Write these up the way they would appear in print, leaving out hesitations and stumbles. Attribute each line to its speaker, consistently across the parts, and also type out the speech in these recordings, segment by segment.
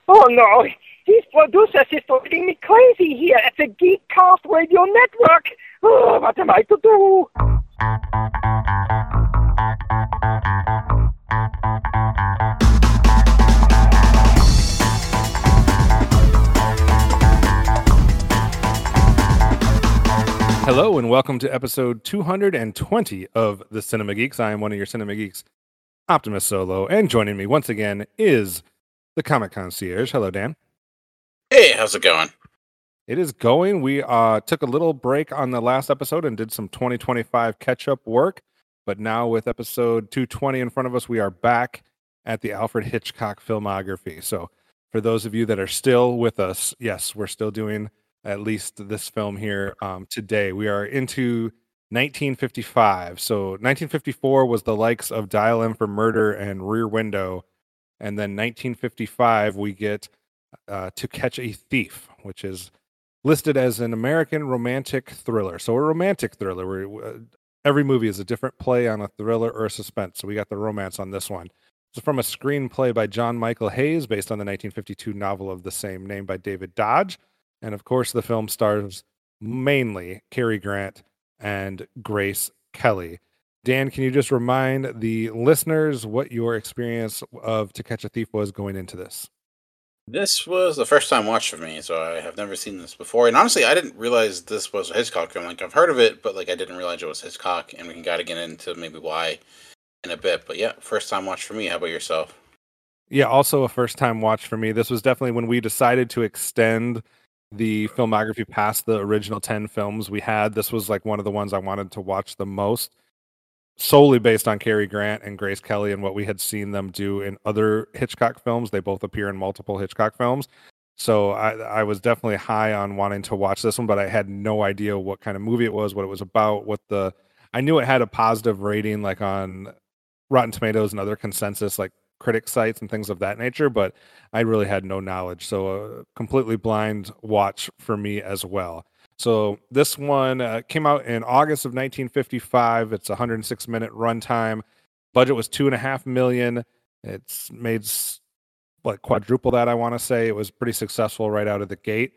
Speaker 1: Oh no, these producers is driving me crazy here at the Geekcast Radio Network. Oh, what am I to do?
Speaker 2: Hello and welcome to episode 220 of The Cinema Geeks. I am one of your Cinema Geeks, Optimus Solo, and joining me once again is the Comic Concierge. Hello, Dan.
Speaker 3: Hey, how's it going?
Speaker 2: It is going. We took a little break on the last episode and did some 2025 catch-up work, but now with episode 220 in front of us, we are back at the Alfred Hitchcock filmography. So for those of you that are still with us, yes, we're still doing at least this film here today. We are into 1955. So 1954 was the likes of Dial M for Murder and Rear Window. And then 1955, we get To Catch a Thief, which is listed as an American romantic thriller. So a romantic thriller where every movie is a different play on a thriller or a suspense. So we got the romance on this one. It's from a screenplay by John Michael Hayes based on the 1952 novel of the same name by David Dodge. And of course, the film stars mainly Cary Grant and Grace Kelly. Dan, can you just remind the listeners what your experience of To Catch a Thief was going into this?
Speaker 3: This was the first time watch for me, so I have never seen this before. And honestly, I didn't realize this was a Hitchcock film. Like, I've heard of it, but I didn't realize it was Hitchcock. And we can gotta get into maybe why in a bit. But yeah, first time watch for me. How about yourself?
Speaker 2: Yeah, also a first time watch for me. This was definitely when we decided to extend the filmography past the original 10 films we had. This was like one of the ones I wanted to watch the most, solely based on Cary Grant and Grace Kelly and what we had seen them do in other Hitchcock films. They both appear in multiple Hitchcock films. So I was definitely high on wanting to watch this one, but I had no idea what kind of movie it was, what it was about, I knew it had a positive rating like on Rotten Tomatoes and other consensus like critic sites and things of that nature, but I really had no knowledge. So a completely blind watch for me as well. So this one came out in August of 1955. It's a 106-minute runtime. Budget was $2.5 million. It's made quadruple that, I want to say. It was pretty successful right out of the gate.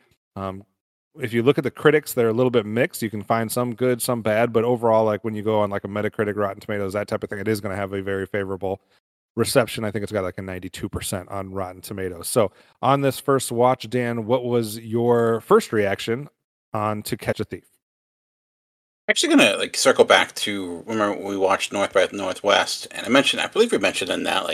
Speaker 2: If you look at the critics, they're a little bit mixed. You can find some good, some bad, but overall, like when you go on like a Metacritic, Rotten Tomatoes, that type of thing, it is going to have a very favorable reception. I think it's got like a 92% on Rotten Tomatoes. So on this first watch, Dan, what was your first reaction on To Catch a Thief?
Speaker 3: Actually gonna circle back to remember when we watched North by Northwest, and I believe we mentioned in that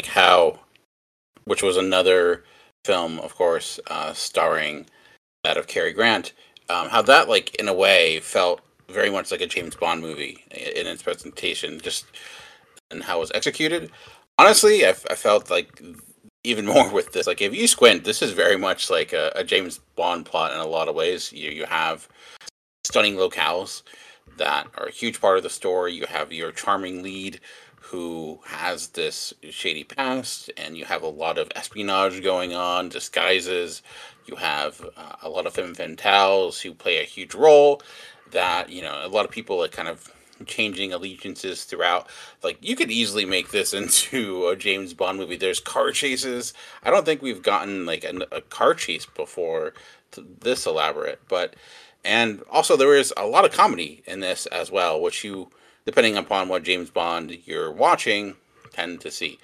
Speaker 3: which was another film, of course, starring that of Cary Grant, how that in a way felt very much like a James Bond movie in its presentation, just and how it was executed. Honestly, I felt like even more with this. If you squint, this is very much like a James Bond plot in a lot of ways. You have stunning locales that are a huge part of the story. You have your charming lead who has this shady past, and you have a lot of espionage going on, disguises. You have a lot of femme fatales who play a huge role. That a lot of people kind of changing allegiances throughout. You could easily make this into a James Bond movie. There's car chases. I don't think we've gotten a car chase before this elaborate, and also there is a lot of comedy in this as well, which you, depending upon what James Bond you're watching, tend to see.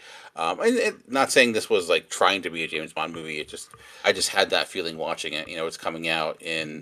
Speaker 3: Not saying this was trying to be a James Bond movie. I just had that feeling watching it. It's coming out in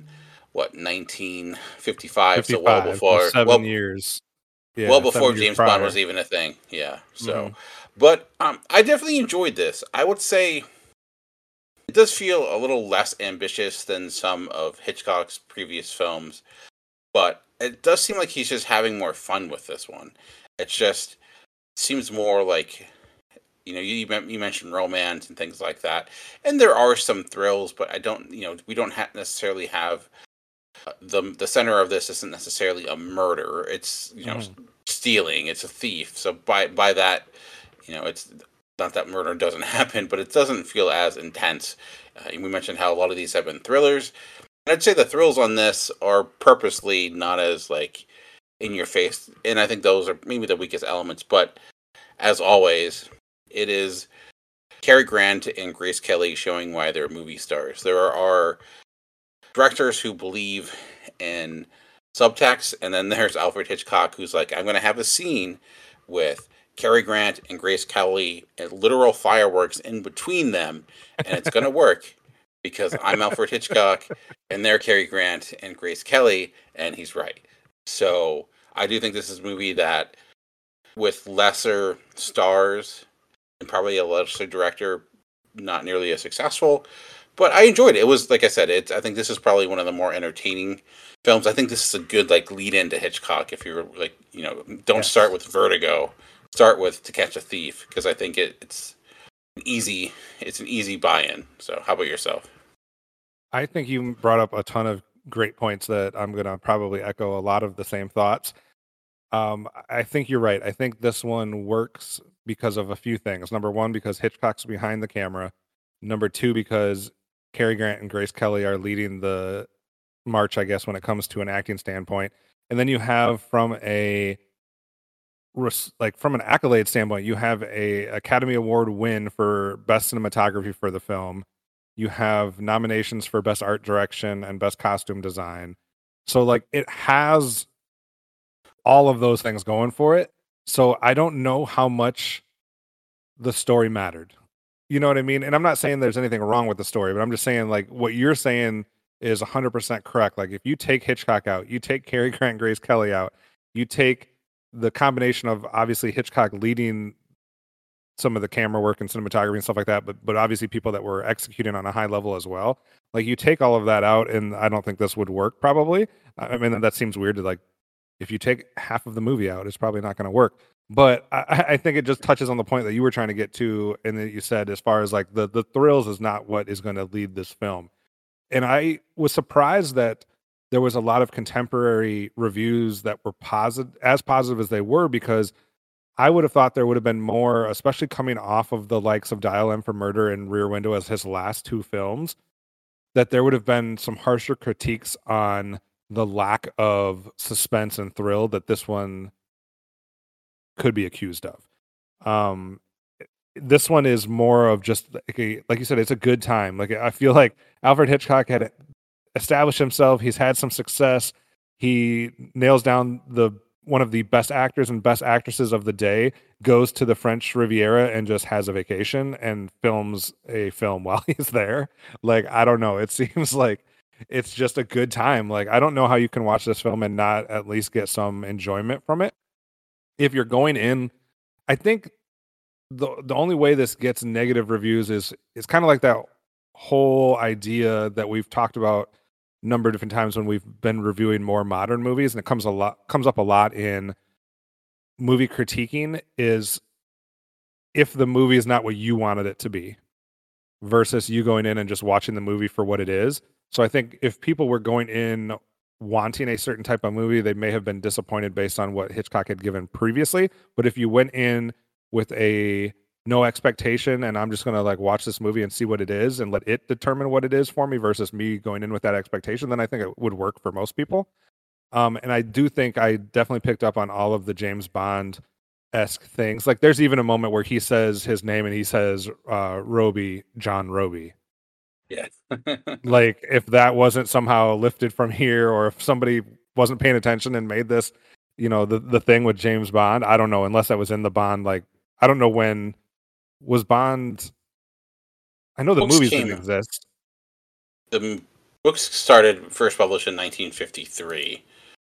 Speaker 3: 1955, so well before
Speaker 2: 7 years.
Speaker 3: Yeah, well before James Bond was even a thing. Yeah. So, but I definitely enjoyed this. I would say it does feel a little less ambitious than some of Hitchcock's previous films, but it does seem like he's just having more fun with this one. It just seems more like, you mentioned romance and things like that, and there are some thrills, but we don't necessarily have the center of this isn't necessarily a murder. It's stealing. It's a thief. So by that, it's not that murder doesn't happen, but it doesn't feel as intense. We mentioned how a lot of these have been thrillers. And I'd say the thrills on this are purposely not as in your face, and I think those are maybe the weakest elements. But as always, it is Cary Grant and Grace Kelly showing why they're movie stars. There are directors who believe in subtext, and then there's Alfred Hitchcock, who's like, I'm going to have a scene with Cary Grant and Grace Kelly and literal fireworks in between them, and it's going to work because I'm Alfred Hitchcock and they're Cary Grant and Grace Kelly, and he's right. So I do think this is a movie that, with lesser stars and probably a lesser director, not nearly as successful, but I enjoyed it. It was, like I said, I think this is probably one of the more entertaining films. I think this is a good lead into Hitchcock. If you're don't start with Vertigo, start with To Catch a Thief, because I think it's an easy buy-in. So how about yourself?
Speaker 2: I think you brought up a ton of great points that I'm going to probably echo a lot of the same thoughts. I think you're right. I think this one works because of a few things. Number one, because Hitchcock's behind the camera. Number two, because Cary Grant and Grace Kelly are leading the march, I guess, when it comes to an acting standpoint. And then you have from an accolade standpoint, you have a Academy Award win for best cinematography for the film. You have nominations for best art direction and best costume design. So it has all of those things going for it. So I don't know how much the story mattered. You know what I mean? And I'm not saying there's anything wrong with the story, but I'm just saying what you're saying is 100% correct. If you take Hitchcock out, you take Cary Grant and Grace Kelly out, you take the combination of obviously Hitchcock leading some of the camera work and cinematography and stuff like that, but obviously people that were executing on a high level as well. You take all of that out, and I don't think this would work probably. I mean, that seems weird to if you take half of the movie out, it's probably not going to work. But I think it just touches on the point that you were trying to get to, and that you said as far as the thrills is not what is going to lead this film. And I was surprised that there was a lot of contemporary reviews that were positive as they were, because I would have thought there would have been more, especially coming off of the likes of Dial M for Murder and Rear Window as his last two films, that there would have been some harsher critiques on the lack of suspense and thrill that this one could be accused of. This one is more of just like you said, it's a good time. I feel like Alfred Hitchcock had established himself. He's had some success. He nails down one of the best actors and best actresses of the day, goes to the French Riviera and just has a vacation and films a film while he's there. I don't know. It seems like it's just a good time. I don't know how you can watch this film and not at least get some enjoyment from it. If you're going in, I think the only way this gets negative reviews is kind of like that whole idea that we've talked about a number of different times when we've been reviewing more modern movies, and it comes up a lot in movie critiquing, is if the movie is not what you wanted it to be versus you going in and just watching the movie for what it is. So I think if people were going in wanting a certain type of movie, they may have been disappointed based on what Hitchcock had given previously. But if you went in with no expectation, and I'm just going to watch this movie and see what it is and let it determine what it is for me versus me going in with that expectation, then I think it would work for most people. And I do think I definitely picked up on all of the James Bond-esque things. There's even a moment where he says his name and he says Roby, John Roby.
Speaker 3: Yeah.
Speaker 2: If that wasn't somehow lifted from here, or if somebody wasn't paying attention and made this, the thing with James Bond, I don't know, unless that was in the Bond. I don't know when was Bond. I know the
Speaker 3: Books
Speaker 2: movies didn't exist.
Speaker 3: The books started first published in 1953.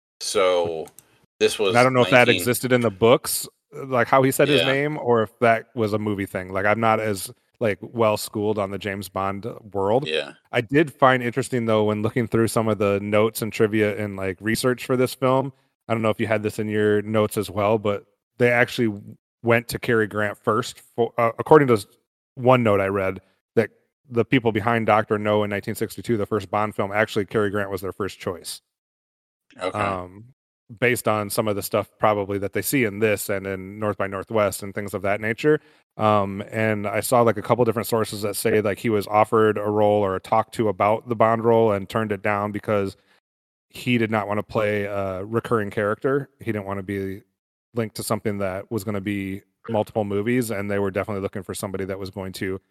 Speaker 3: So this was.
Speaker 2: And I don't know if that existed in the books, how he said his name, or if that was a movie thing. I'm not as well schooled on the James Bond world.
Speaker 3: Yeah.
Speaker 2: I did find interesting though, when looking through some of the notes and trivia and research for this film. I don't know if you had this in your notes as well, but they actually went to Cary Grant first. According to one note I read, that the people behind Dr. No in 1962, the first Bond film, actually Cary Grant was their first choice.
Speaker 3: Okay.
Speaker 2: Based on some of the stuff probably that they see in this and in North by Northwest and things of that nature. And I saw a couple different sources that say he was offered a role or talked to about the Bond role and turned it down because he did not want to play a recurring character. He didn't want to be linked to something that was going to be multiple movies, and they were definitely looking for somebody that was going to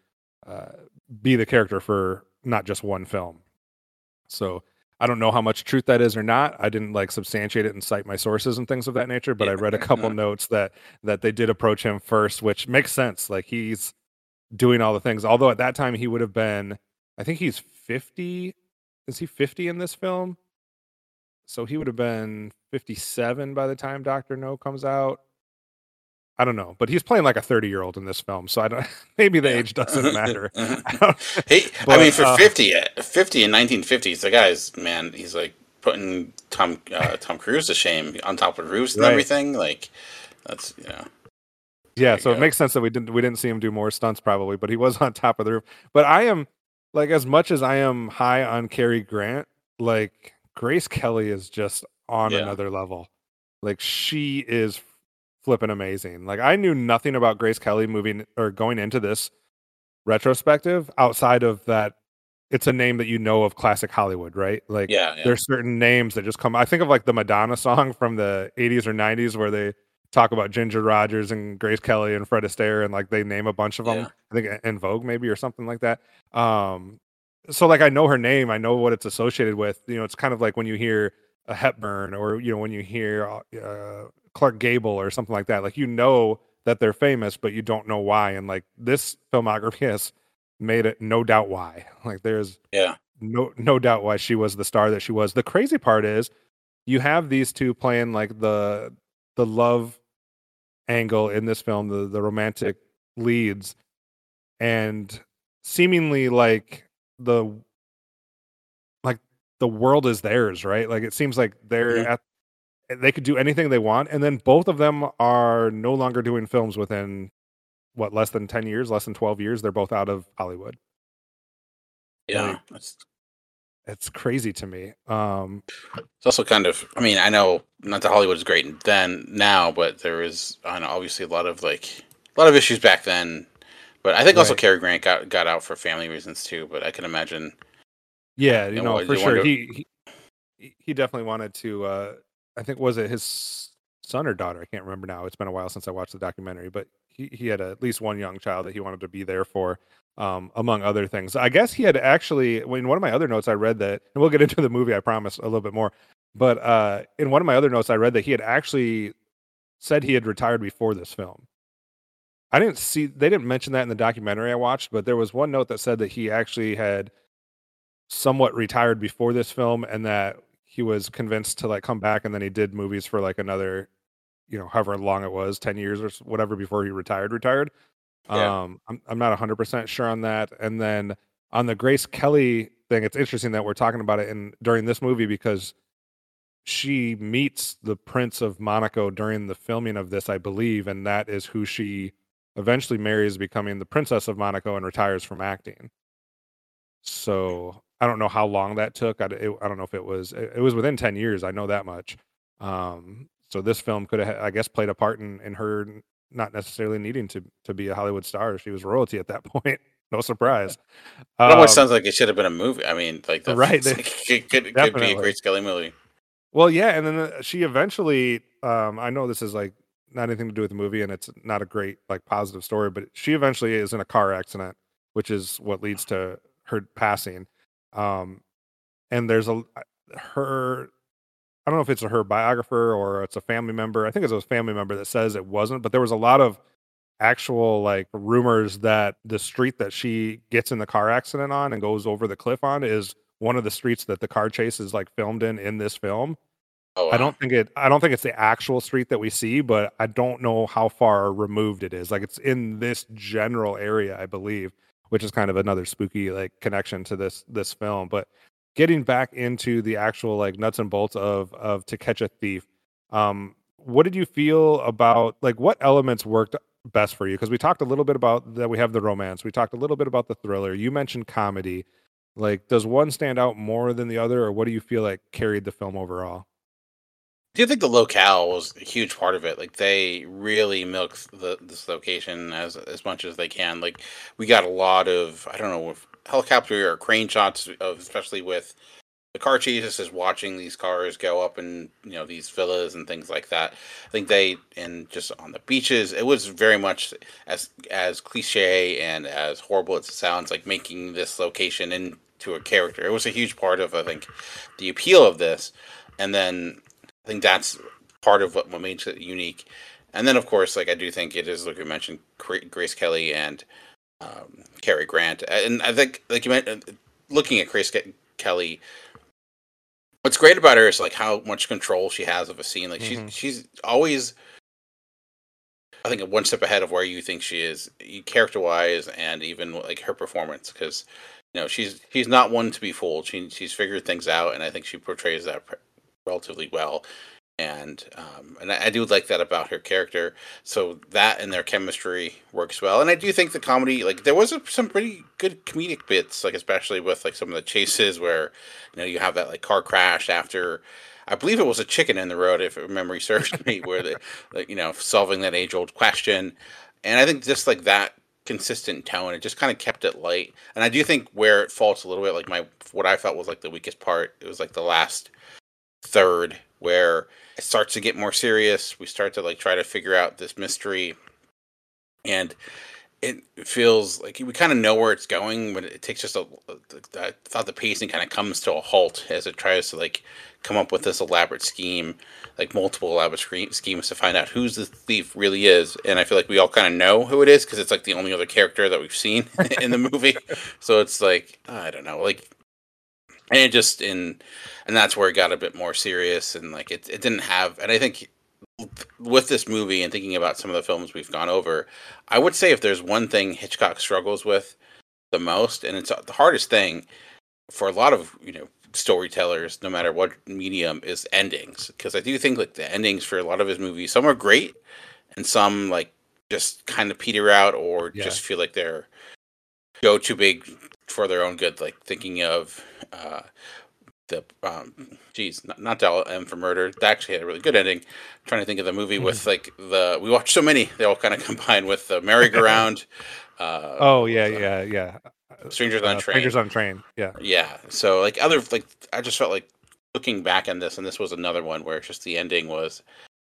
Speaker 2: uh, be the character for not just one film. So I don't know how much truth that is or not. I didn't like substantiate it and cite my sources and things of that nature, but I read a couple notes that they did approach him first, which makes sense. Like he's doing all the things. Although at that time he would have been, I think he's 50. Is he 50 in this film? So he would have been 57 by the time Dr. No comes out. I don't know, but he's playing like a 30-year-old in this film, so I don't. Maybe the age doesn't matter.
Speaker 3: I mean, for 50 in 1950s, the guy's man. He's like putting Tom Cruise to shame on top of roofs and everything. Like that's
Speaker 2: Yeah, so it makes sense that we didn't see him do more stunts probably, but he was on top of the roof. But I am like, as much as I am high on Cary Grant, like Grace Kelly is just on another level. Like she is flipping amazing. Like I knew nothing about Grace Kelly going into this retrospective outside of that it's a name that you know of classic Hollywood, right? Like there's certain names that just come. I think of like the Madonna song from the 80s or 90s where they talk about Ginger Rogers and Grace Kelly and Fred Astaire and like they name a bunch of them. I think En Vogue maybe or something like that. So like I know her name, I know what it's associated with. You know, it's kind of like when you hear a Hepburn or when you hear Clark Gable or something like that. Like that they're famous, but you don't know why. And like this filmography has made it no doubt why. Like there's no doubt why she was the star that she was. The crazy part is you have these two playing like the love angle in this film, the romantic leads, and seemingly like the world is theirs, right? Like it seems like they could do anything they want, and then both of them are no longer doing films within less than 10 years, less than 12 years. They're both out of Hollywood.
Speaker 3: Yeah,
Speaker 2: it's crazy to me.
Speaker 3: It's also kind of, I mean, I know not that Hollywood is great now, but there is, I know, obviously a lot of issues back then. But I think also Cary Grant got out for family reasons too. But I can imagine.
Speaker 2: Yeah, for sure. He definitely wanted to. I think, was it his son or daughter? I can't remember now. It's been a while since I watched the documentary, but he had at least one young child that he wanted to be there for, among other things. I guess he had actually, in one of my other notes, I read that, and we'll get into the movie, I promise, a little bit more. But in one of my other notes, I read that he had actually said he had retired before this film. They didn't mention that in the documentary I watched, but there was one note that said that he actually had somewhat retired before this film, and that he was convinced to like come back, and then he did movies for like another, however long it was, 10 years or whatever before he retired. Yeah. I'm not 100% sure on that. And then on the Grace Kelly thing, it's interesting that we're talking about it during this movie because she meets the Prince of Monaco during the filming of this, I believe, and that is who she eventually marries, becoming the Princess of Monaco, and retires from acting. So I don't know how long that took. I don't know if it was within 10 years. I know that much. So this film could have, I guess, played a part in her not necessarily needing to be a Hollywood star. She was royalty at that point. No surprise.
Speaker 3: It almost sounds like it should have been a movie. I mean, like
Speaker 2: right?
Speaker 3: It could be a Grace Kelly movie.
Speaker 2: Well, yeah, and then she eventually. I know this is like not anything to do with the movie, and it's not a great like positive story, but she eventually is in a car accident, which is what leads to her passing. And there's her. I don't know if it's her biographer or it's a family member. I think it's a family member that says it wasn't, but there was a lot of actual like rumors that the street that she gets in the car accident on and goes over the cliff on is one of the streets that the car chase is like filmed in this film. Oh, wow. I don't think it's the actual street that we see, but I don't know how far removed it is. Like it's in this general area, I believe, which is kind of another spooky like connection to this film. But getting back into the actual like nuts and bolts of To Catch a Thief, what did you feel about like what elements worked best for you? Because we talked a little bit about that. We have the romance. We talked a little bit about the thriller. You mentioned comedy. Like, does one stand out more than the other, or what do you feel like carried the film overall?
Speaker 3: Do you think the locale was a huge part of it? Like they really milked this location as much as they can. Like we got a lot of, I don't know, if helicopter or crane shots, especially with the car chases is watching these cars go up in these villas and things like that. I think and just on the beaches, it was very much as cliche and as horrible as it sounds, like making this location into a character. It was a huge part of, I think, the appeal of this, and then I think that's part of what makes it unique. And then, of course, like I do think it is, like you mentioned, Grace Kelly and Cary Grant, and I think, like you mentioned, looking at Grace Kelly, what's great about her is like how much control she has of a scene. Like she's always, I think, one step ahead of where you think she is, character wise, and even like her performance. Because she's not one to be fooled. She's figured things out, and I think she portrays that relatively well. And I do like that about her character. So that and their chemistry works well. And I do think the comedy, like there was some pretty good comedic bits, like especially with like some of the chases where you have that like car crash after, I believe it was a chicken in the road, if memory serves me, where they solving that age old question. And I think just like that consistent tone, it just kind of kept it light. And I do think where it faults a little bit, like what I felt was like the weakest part, it was like the last third where it starts to get more serious. We start to like try to figure out this mystery, and it feels like we kind of know where it's going, but it takes just I thought the pacing kind of comes to a halt as it tries to like come up with this elaborate scheme, like multiple elaborate schemes to find out who the thief really is. And I feel like we all kind of know who it is because it's like the only other character that we've seen in the movie. So it's like, I don't know, like. And it just and that's where it got a bit more serious, and like it didn't have. And I think with this movie and thinking about some of the films we've gone over, I would say if there's one thing Hitchcock struggles with the most, and it's the hardest thing for a lot of storytellers, no matter what medium, is endings. Because I do think like the endings for a lot of his movies, some are great, and some like just kind of peter out or just feel like they're go too big for their own good. Like thinking of not Dial M for Murder. That actually had a really good ending. I'm trying to think of the movie with like we watched so many, they all kind of combine with the merry-go-round. Strangers on Train.
Speaker 2: Strangers on Train.
Speaker 3: Yeah. So like I just felt like looking back on this, and this was another one where it's just the ending was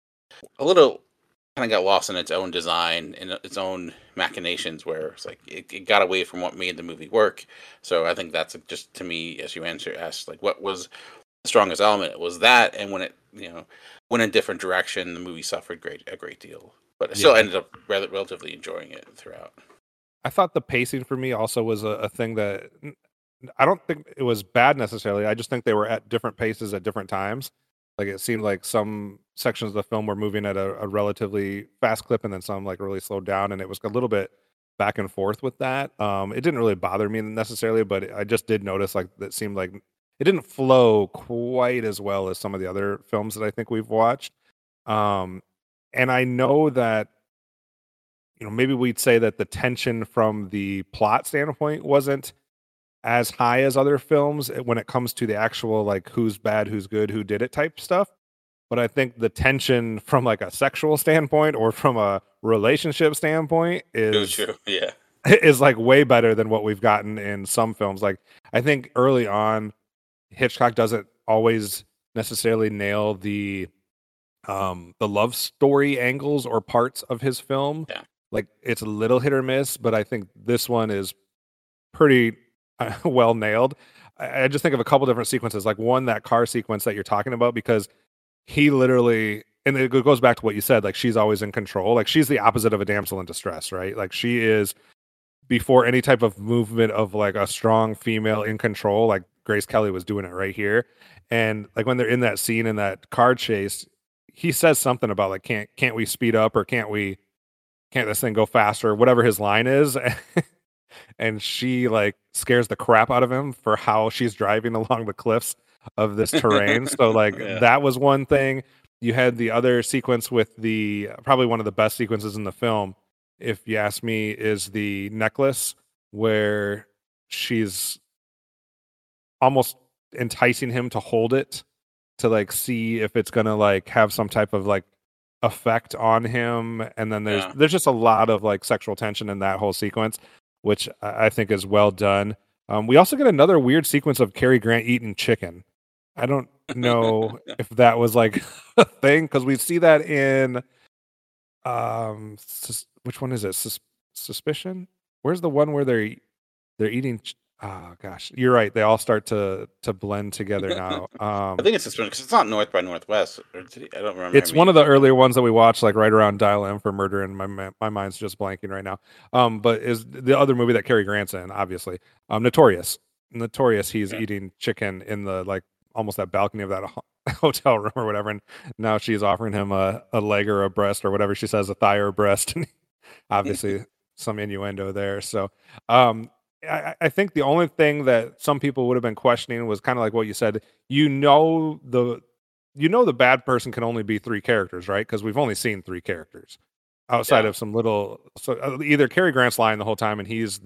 Speaker 3: a little kind of got lost in its own design and its own machinations, where it's like it got away from what made the movie work. So I think that's just, to me, as you asked, like what was the strongest element, it was that. And when it went in a different direction, the movie suffered a great deal, but I still ended up relatively enjoying it throughout.
Speaker 2: I thought the pacing for me also was a thing that I don't think it was bad necessarily. I just think they were at different paces at different times. Like it seemed like some sections of the film were moving at a relatively fast clip, and then some like really slowed down, and it was a little bit back and forth with that. It didn't really bother me necessarily, but I just did notice like that seemed like it didn't flow quite as well as some of the other films that I think we've watched. And I know that maybe we'd say that the tension from the plot standpoint wasn't as high as other films when it comes to the actual like who's bad, who's good, who did it type stuff. But I think the tension from like a sexual standpoint or from a relationship standpoint is like way better than what we've gotten in some films. Like I think early on, Hitchcock doesn't always necessarily nail the love story angles or parts of his film.
Speaker 3: Yeah.
Speaker 2: Like it's a little hit or miss, but I think this one is pretty well nailed. I just think of a couple different sequences, like one, that car sequence that you're talking about, because he literally, and it goes back to what you said, like she's always in control. Like she's the opposite of a damsel in distress, right? Like she is, before any type of movement of like a strong female in control, like Grace Kelly was doing it right here. And like when they're in that scene in that car chase, he says something about like, can't we speed up, or can't this thing go faster, whatever his line is. And she like scares the crap out of him for how she's driving along the cliffs of this terrain. So like that was one thing. You had the other sequence with the probably one of the best sequences in the film, if you ask me, is the necklace, where she's almost enticing him to hold it to like see if it's gonna like have some type of like effect on him. And then there's just a lot of like sexual tension in that whole sequence, which I think is well done. We also get another weird sequence of Cary Grant eating chicken. I don't know if that was like a thing because we see that in which one is it? Suspicion? Where's the one where they're eating? Oh gosh, you're right. They all start to blend together now.
Speaker 3: I think it's this one because it's not North by Northwest. I don't remember.
Speaker 2: It's one of the earlier ones that we watched, like right around Dial M for Murder, and my mind's just blanking right now. But is the other movie that Cary Grant's in, obviously, Notorious. Notorious. He's eating chicken in the like almost that balcony of that hotel room or whatever, and now she's offering him a leg or a breast or whatever she says, a thigh or a breast, and obviously some innuendo there. So, I think the only thing that some people would have been questioning was kind of like what you said. The bad person can only be three characters, right? Because we've only seen three characters outside of some little. So either Cary Grant's lying the whole time, and he's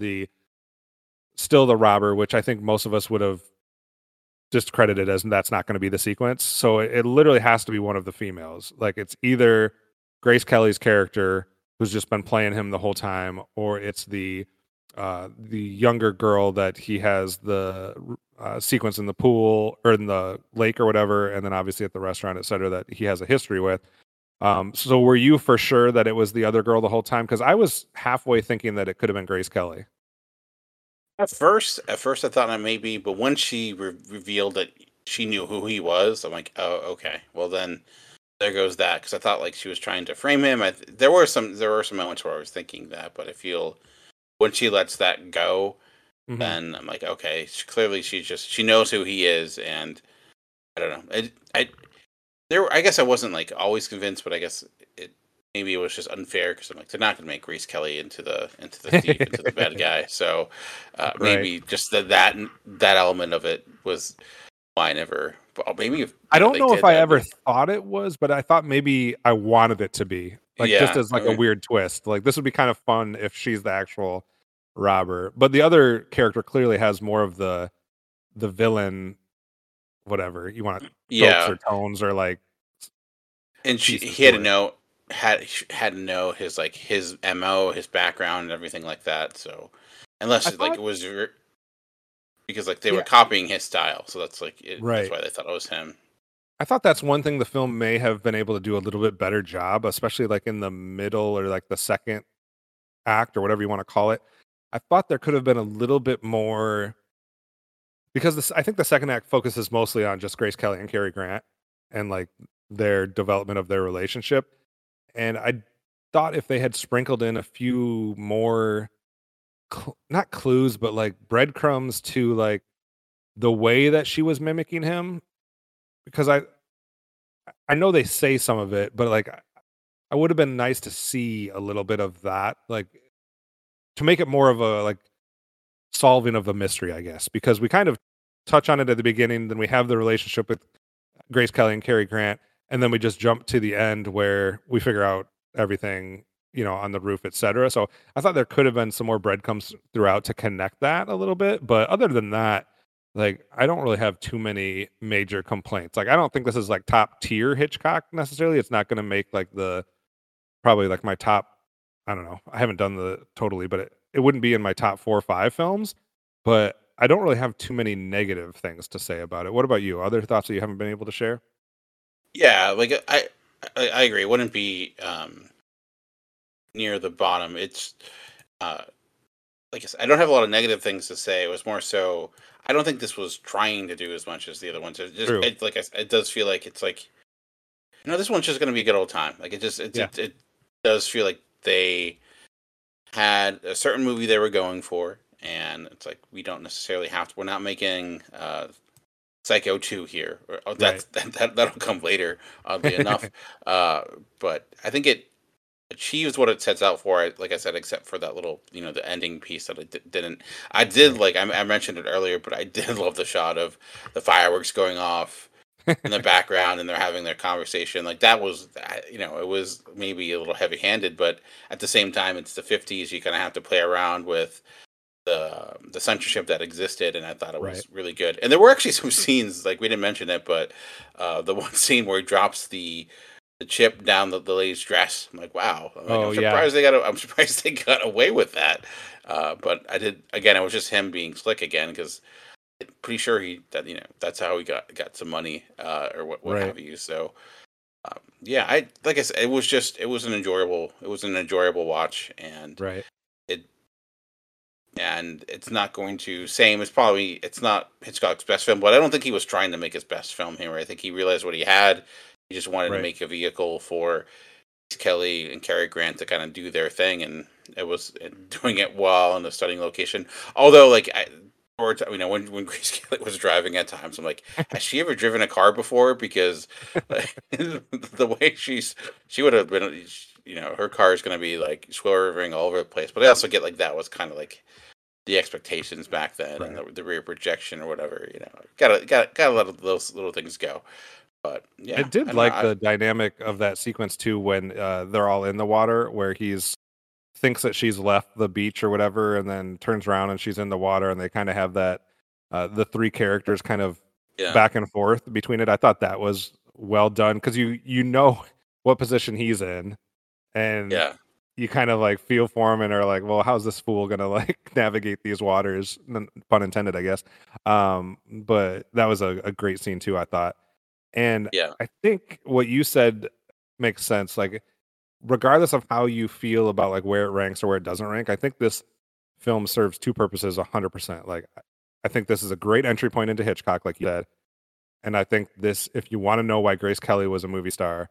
Speaker 2: still the robber, which I think most of us would have discredited as that's not going to be the sequence. So it literally has to be one of the females. Like it's either Grace Kelly's character who's just been playing him the whole time, or it's the younger girl that he has the sequence in the pool or in the lake or whatever, and then obviously at the restaurant, etc., that he has a history with. So were you for sure that it was the other girl the whole time? Because I was halfway thinking that it could have been Grace Kelly.
Speaker 3: At first, I thought that maybe, but when she revealed that she knew who he was, I'm like, oh, okay. Well, then there goes that. Because I thought like she was trying to frame him. There were some moments where I was thinking that, but I feel when she lets that go, then I'm like, okay, clearly she knows who he is, and I don't know. I guess I wasn't like always convinced, but I guess maybe it was just unfair because I'm like, they're not going to make Grace Kelly into the thief, into the bad guy. So maybe just that element of it was why I never. Maybe
Speaker 2: I don't know if I ever thought it was, but I thought maybe I wanted it to be just as like a weird twist. Like this would be kind of fun if she's the actual robber, but the other character clearly has more of the villain, whatever you want, tropes or tones or like.
Speaker 3: And he had to know had to know his like his MO, his background, and everything like that. So unless it was because like they were copying his style, so that's like that's why they thought it was him.
Speaker 2: I thought that's one thing the film may have been able to do a little bit better job, especially like in the middle or like the second act or whatever you want to call it. I thought there could have been a little bit more because I think the second act focuses mostly on just Grace Kelly and Cary Grant and like their development of their relationship. And I thought if they had sprinkled in a few more, not clues, but like breadcrumbs to like the way that she was mimicking him, because I know they say some of it, but like I would have been nice to see a little bit of that, like to make it more of a like solving of the mystery, I guess, because we kind of touch on it at the beginning, then we have the relationship with Grace Kelly and Cary Grant, and then we just jump to the end where we figure out everything, on the roof, etc. So I thought there could have been some more breadcrumbs throughout to connect that a little bit, but other than that, like I don't really have too many major complaints. Like I don't think this is like top tier Hitchcock necessarily. It's not going to make like probably like my top. I don't know. I haven't done the totally, but it wouldn't be in my top 4 or 5 films. But I don't really have too many negative things to say about it. What about you? Other thoughts that you haven't been able to share?
Speaker 3: Yeah, like I agree. It wouldn't be near the bottom. It's like I said, I don't have a lot of negative things to say. It was more so I don't think this was trying to do as much as the other ones. It just it does feel like it's like this one's just going to be a good old time. Like it does feel like they had a certain movie they were going for, and it's like we don't necessarily have to. We're not making Psycho 2 here. That'll come later, oddly enough. But I think it achieves what it sets out for. Like I said, except for that little, the ending piece that it didn't. I did like I mentioned it earlier, but I did love the shot of the fireworks going off in the background and they're having their conversation. Like that was, it was maybe a little heavy-handed, but at the same time, it's the 50s. You kind of have to play around with the censorship that existed, and I thought it was really good. And there were actually some scenes, like we didn't mention it, but the one scene where he drops the chip down the lady's dress. I'm like, wow. I'm surprised they got away with that. But I did again. It was just him being slick again because pretty sure that's how he got some money, or what
Speaker 2: Right.
Speaker 3: have you. So yeah, I like I said, it was an enjoyable watch,
Speaker 2: Right.
Speaker 3: it and it's not going to same. It's not Hitchcock's best film, but I don't think he was trying to make his best film here. I think he realized what he had. He just wanted to
Speaker 2: Right.
Speaker 3: make a vehicle for Kelly and Cary Grant to kind of do their thing, and it was doing it well in a stunning location. Although, like, when Grace Kelly was driving at times, I'm like, has she ever driven a car before? Because like, the way she would have been, her car is going to be like swerving all over the place. But I also get like that was kind of like the expectations back then, and
Speaker 2: Right.
Speaker 3: the rear projection or whatever. Gotta let those little things go. But
Speaker 2: I
Speaker 3: yeah, I
Speaker 2: did
Speaker 3: don't know.
Speaker 2: like the dynamic of that sequence too when they're all in the water, where he's thinks that she's left the beach or whatever, and then turns around and she's in the water, and they kind of have that the three characters kind of
Speaker 3: Yeah,
Speaker 2: back and forth between it. I thought that was well done because you know what position he's in, and
Speaker 3: yeah.
Speaker 2: you kind of like feel for him and are like, well, how's this fool gonna like navigate these waters? Pun intended, I guess. But that was a great scene too, I thought. And
Speaker 3: Yeah.
Speaker 2: I think what you said makes sense. Like, regardless of how you feel about like where it ranks or where it doesn't rank, I think this film serves two purposes 100%. Like, I think this is a great entry point into Hitchcock, like you said. And I think this, if you want to know why Grace Kelly was a movie star,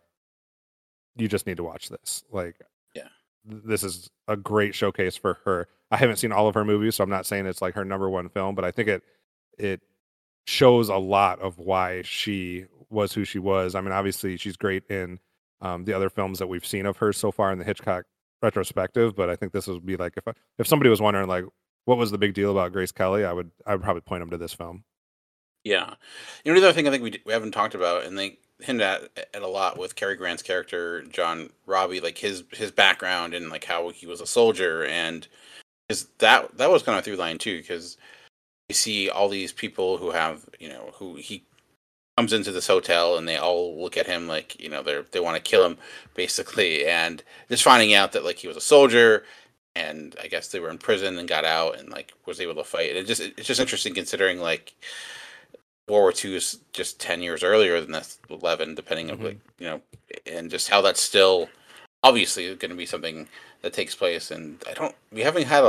Speaker 2: you just need to watch this. Like,
Speaker 3: Yeah.
Speaker 2: this is a great showcase for her. I haven't seen all of her movies, so I'm not saying it's like her number one film, but I think it shows a lot of why she was who she was. I mean, obviously she's great in the other films that we've seen of her so far in the Hitchcock retrospective, but I think this would be like if somebody was wondering like what was the big deal about Grace Kelly, I would probably point them to this film.
Speaker 3: Yeah. The other thing I think we haven't talked about, and they hint at a lot with Cary Grant's character John Robbie, like his background and like how he was a soldier, and is that was kind of through line too, because you see all these people who have who he comes into this hotel and they all look at him like they want to kill him basically, and just finding out that like he was a soldier. And I guess they were in prison and got out and like was able to fight. And it's just interesting considering like World War II is just 10 years earlier than that's 11, depending on
Speaker 2: Hmm.
Speaker 3: and just how that's still obviously going to be something that takes place. And we haven't had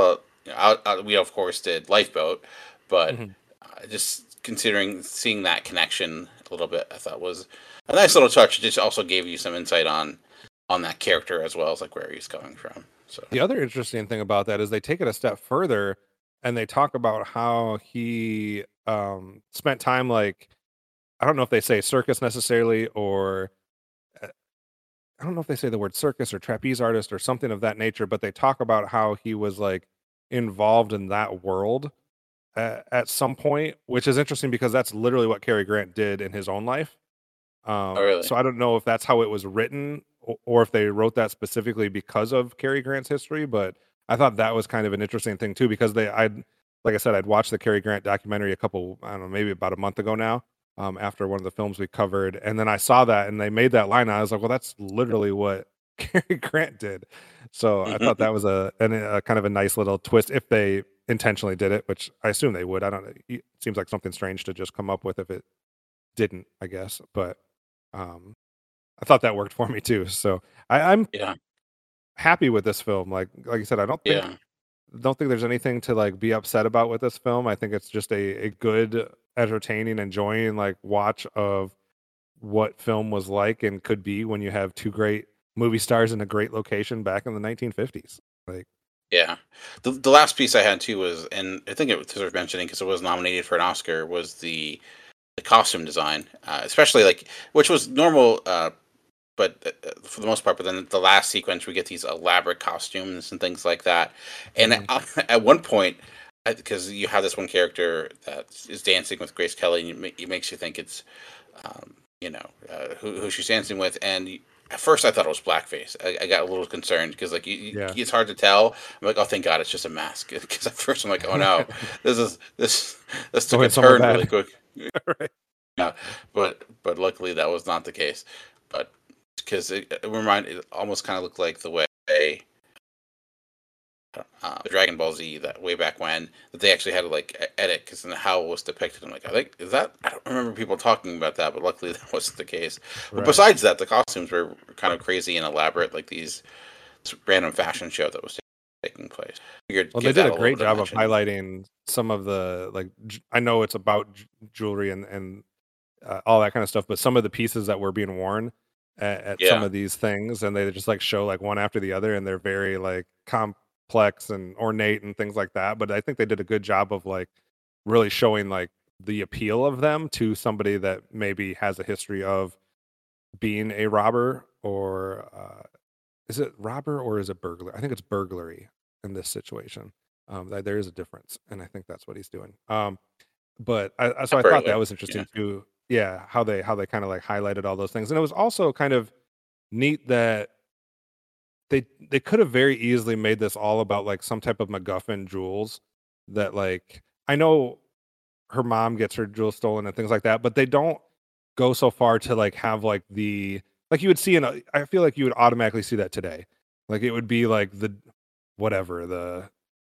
Speaker 3: we of course did Lifeboat, but
Speaker 2: Hmm.
Speaker 3: just considering seeing that connection a little bit, I thought was a nice little touch. It just also gave you some insight on that character as well as like where he's coming from. So
Speaker 2: The other interesting thing about that is they take it a step further and they talk about how he spent time like I don't know if they say circus necessarily or uh, I don't know if they say the word circus or trapeze artist or something of that nature, but they talk about how he was like involved in that world at some point, which is interesting because that's literally what Cary Grant did in his own life.
Speaker 3: oh really?
Speaker 2: So I don't know if that's how it was written or if they wrote that specifically because of Cary Grant's history, but I thought that was kind of an interesting thing too because like I said, I'd watched the Cary Grant documentary I don't know, maybe about a month ago now, after one of the films we covered, and then I saw that and they made that line. And I was like, well, that's literally what Cary Grant did. So I thought that was a kind of a nice little twist if they intentionally did it, which I assume they would. I don't know. It seems like something strange to just come up with if it didn't, I guess, but. Um, I thought that worked for me too. So I'm
Speaker 3: Yeah.
Speaker 2: happy with this film. Like I said, I
Speaker 3: Yeah.
Speaker 2: don't think there's anything to like be upset about with this film. I think it's just a good, entertaining, enjoying like watch of what film was like and could be when you have two great movie stars in a great location back in the 1950s. Like,
Speaker 3: Yeah. The last piece I had too was, and I think it deserves mentioning because it was nominated for an Oscar, was the costume design, especially like which was normal, but for the most part. But then the last sequence, we get these elaborate costumes and things like that. And
Speaker 2: mhm,
Speaker 3: at one point, because you have this one character that is dancing with Grace Kelly, and it makes you think it's who she's dancing with, and at first I thought it was blackface. I got a little concerned because like
Speaker 2: yeah.
Speaker 3: it's hard to tell. I'm like, oh, thank God, it's just a mask. Because at first I'm like, oh no, this took a
Speaker 2: Going somewhere
Speaker 3: turn really
Speaker 2: bad.
Speaker 3: quick.
Speaker 2: Right.
Speaker 3: Yeah, but luckily that was not the case. But because it almost kind of looked like the way Dragon Ball Z that way back when that they actually had to like edit because how it was depicted. I'm like, I think is that I don't remember people talking about that, but luckily that wasn't the case. But
Speaker 2: Right.
Speaker 3: besides that, the costumes were kind of crazy and elaborate, like this random fashion show that was taking place.
Speaker 2: Well, they did a great job of highlighting some of the like. I know it's about jewelry and all that kind of stuff, but some of the pieces that were being worn at some of these things, and they just like show like one after the other, and they're very like complex and ornate and things like that. But I think they did a good job of like really showing like the appeal of them to somebody that maybe has a history of being a robber or is it robber or is it burglar? I think it's burglary in this situation. There is a difference, and I think that's what he's doing. But so I thought that was interesting too. Yeah, how they kind of like highlighted all those things, and it was also kind of neat that they could have very easily made this all about like some type of MacGuffin jewels that like I know her mom gets her jewels stolen and things like that, but they don't go so far to like have like the like you would see in I feel like you would automatically see that today. Like it would be like the whatever the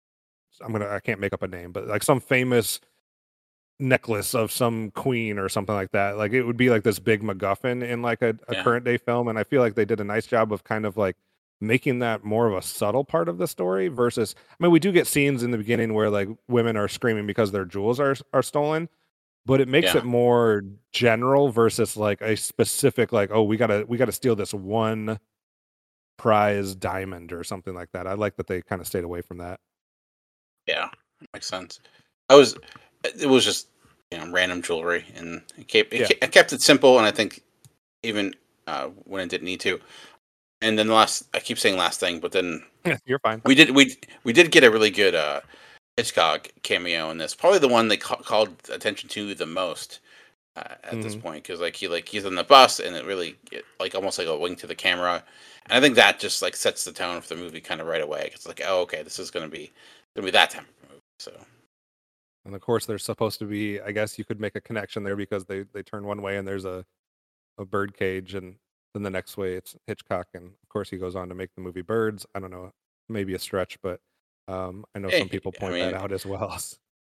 Speaker 2: I can't make up a name, but like some famous necklace of some queen or something like that. Like it would be like this big MacGuffin in like a current day film, and I feel like they did a nice job of kind of like making that more of a subtle part of the story versus I mean we do get scenes in the beginning where like women are screaming because their jewels are stolen, but it makes it more general versus like a specific like oh we gotta steal this one prize diamond or something like that. I like that they kind of stayed away from that.
Speaker 3: Yeah, makes sense. It was just random jewelry, and it kept it simple, and I think even when it didn't need to. And then I keep saying last thing, but then
Speaker 2: you're fine.
Speaker 3: We did get a really good Hitchcock cameo in this. Probably the one they called attention to the most at this point, because he's on the bus, and it really like almost like a wink to the camera, and I think that just like sets the tone for the movie kind of right away. It's like, oh, okay, this is gonna be that type of movie. So.
Speaker 2: And of course, there's supposed to be. I guess you could make a connection there because they turn one way and there's a bird cage, and then the next way it's Hitchcock, and of course he goes on to make the movie Birds. I don't know, maybe a stretch, but I know some people point that out as well.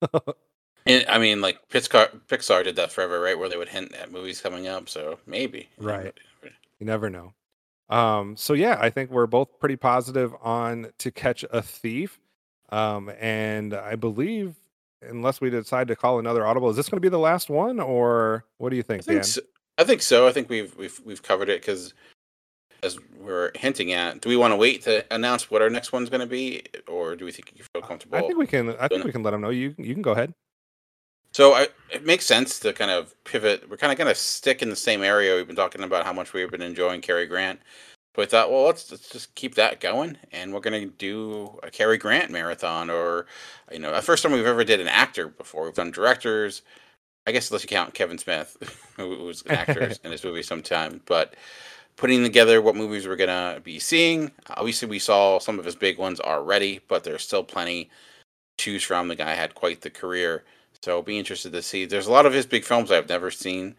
Speaker 3: I mean, like Pixar did that forever, right? Where they would hint at movies coming up, so maybe.
Speaker 2: Right. You never know. So yeah, I think we're both pretty positive on To Catch a Thief, and I believe. Unless we decide to call another audible, is this going to be the last one, or what do you think, Dan?
Speaker 3: I think so. I think we've covered it because, as we're hinting at, do we want to wait to announce what our next one's going to be, or do we think you feel comfortable?
Speaker 2: I think we can. I think we can let them know. You can go ahead.
Speaker 3: So it makes sense to kind of pivot. We're kind of going to stick in the same area. We've been talking about how much we've been enjoying Cary Grant. So I thought, well, let's just keep that going, and we're going to do a Cary Grant marathon, or the first time we've ever did an actor before. We've done directors, I guess, unless you count Kevin Smith, who was an actor in this movie sometime. But putting together what movies we're going to be seeing. Obviously, we saw some of his big ones already, but there's still plenty to choose from. The guy had quite the career, so I'll be interested to see. There's a lot of his big films I've never seen.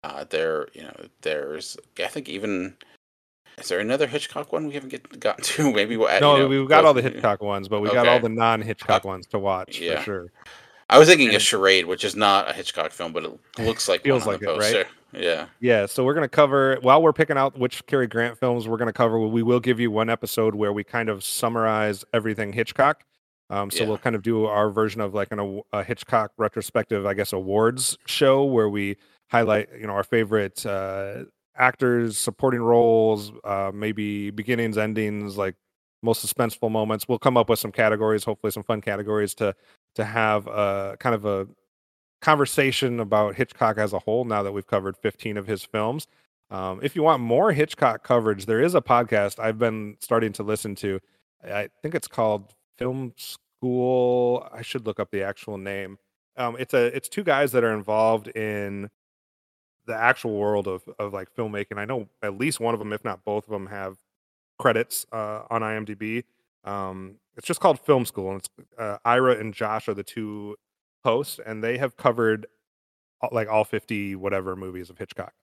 Speaker 3: There's I think even. Is there another Hitchcock one we haven't gotten to? Maybe we'll add.
Speaker 2: No, we've got all the Hitchcock ones, but we got all the non-Hitchcock ones to watch for sure.
Speaker 3: I was thinking a Charade, which is not a Hitchcock film, but it looks like
Speaker 2: feels
Speaker 3: one on
Speaker 2: like
Speaker 3: the poster.
Speaker 2: It, right?
Speaker 3: Yeah.
Speaker 2: Yeah. So we're gonna cover while we're picking out which Cary Grant films we're gonna cover. We will give you one episode where we kind of summarize everything Hitchcock. So we'll kind of do our version of like a Hitchcock retrospective, I guess, awards show where we highlight our favorite actors, supporting roles, maybe beginnings, endings, like most suspenseful moments. We'll come up with some categories, hopefully some fun categories to have kind of a conversation about Hitchcock as a whole now that we've covered 15 of his films. If you want more Hitchcock coverage, there is a podcast I've been starting to listen to. I think it's called Film School. I should look up the actual name. It's two guys that are involved in the actual world of like filmmaking. I know at least one of them, if not both of them, have credits on IMDb. It's just called Film School, and it's Ira and Josh are the two hosts, and they have covered like all 50 whatever movies of Hitchcock.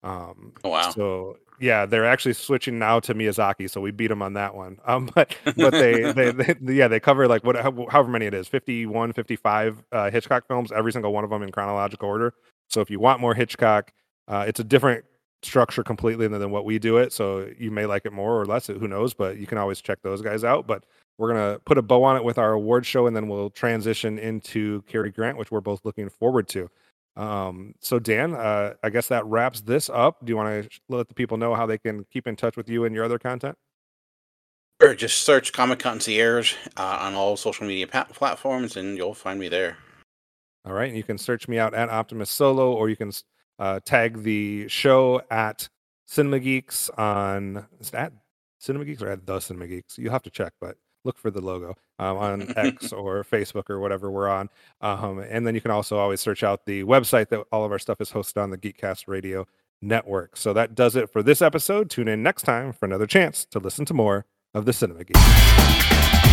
Speaker 3: Oh, wow.
Speaker 2: So yeah, they're actually switching now to Miyazaki, so we beat them on that one. But they cover like however many it is, 51, 55 Hitchcock films, every single one of them in chronological order. So if you want more Hitchcock, it's a different structure completely than what we do it. So you may like it more or less, who knows? But you can always check those guys out. But we're gonna put a bow on it with our award show, and then we'll transition into Cary Grant, which we're both looking forward to. So Dan, I guess that wraps this up. Do you want to let the people know how they can keep in touch with you and your other content?
Speaker 3: Or just search Comic Concierge on all social media platforms, and you'll find me there.
Speaker 2: All right, and you can search me out at Optimus Solo, or you can tag the show at Cinema Geeks on, is that Cinema Geeks or at the Cinema Geeks? You'll have to check, but look for the logo on X or Facebook or whatever we're on. And then you can also always search out the website that all of our stuff is hosted on, the Geekcast Radio Network. So that does it for this episode. Tune in next time for another chance to listen to more of the Cinema Geeks.